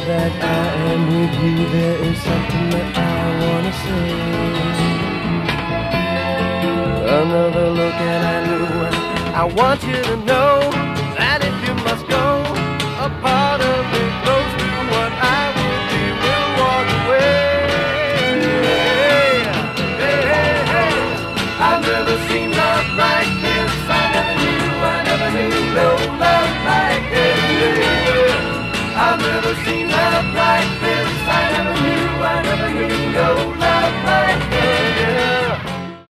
that I am with you, there is something that I wanna say. Another look and I knew I want you to know